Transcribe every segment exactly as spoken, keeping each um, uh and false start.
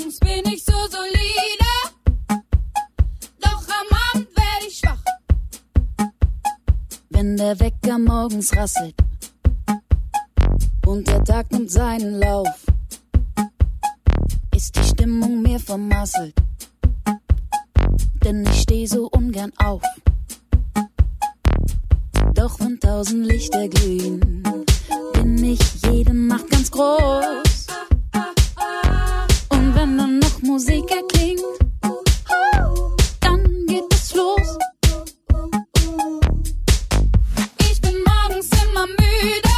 Morgens bin ich so solide, doch am Abend werd ich schwach. Wenn der Wecker morgens rasselt und der Tag nimmt seinen Lauf, ist die Stimmung mir vermasselt, denn ich steh so ungern auf. Doch wenn tausend Lichter glühen, bin ich jede Nacht ganz groß. Und wenn dann noch Musik erklingt, dann geht es los. Ich bin morgens immer müde,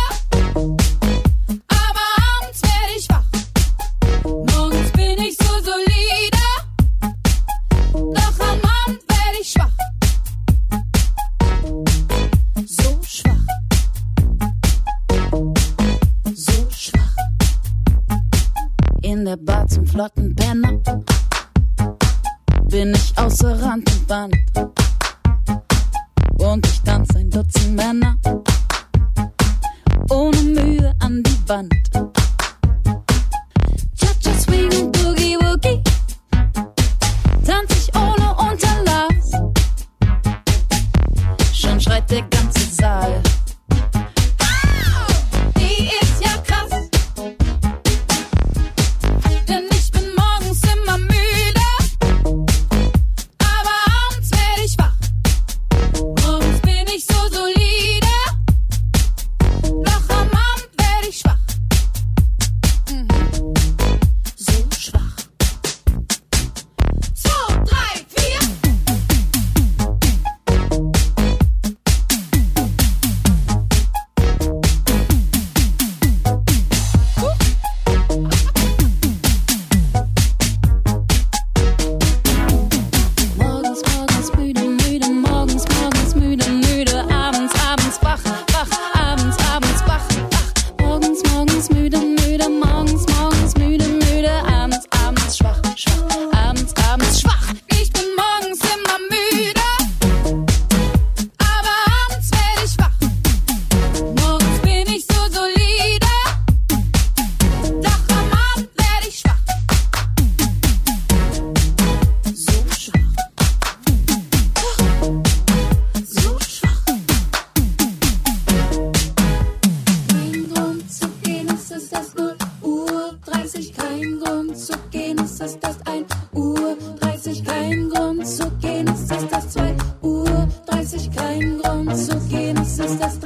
aber abends werd ich wach. Morgens bin ich so solide, doch am Abend werd ich schwach. So schwach, so schwach. In der Bar zum flotten Penner bin ich außer Rand und Band, und ich tanz ein Dutzend Männer ohne Mühe an die Wand. Cha-cha, Swing und Boogie Woogie tanz ich ohne Unterlass. Schon schreit der ganze Saal. Die ist ja krass, denn ich bin morgens immer müde, aber abends werd ich wach. Morgens bin ich so solide, doch am Abend werd ich schwach. Mhm. So schwach. Zwei, drei, vier. Morgens, morgens müde, müde, morgens, morgens müde, müde, abends, abends wach, wach, abends, abends wach, wach. Morgens, morgens müde, müde, morgens, morgens müde, müde, abends, abends schwach, schwach, abends, abends schwach. Ich bin morgens immer müde, aber abends werd ich wach. Morgens bin ich so solide, doch am Abend werd ich schwach. So schwach. So schwach. Kein Grund zu gehen, es ist erst null Uhr dreißig. Kein Grund zu gehen, es ist erst ein Uhr dreißig. Kein Grund zu gehen, es ist erst zwei Uhr dreißig. Kein Grund zu gehen, es ist erst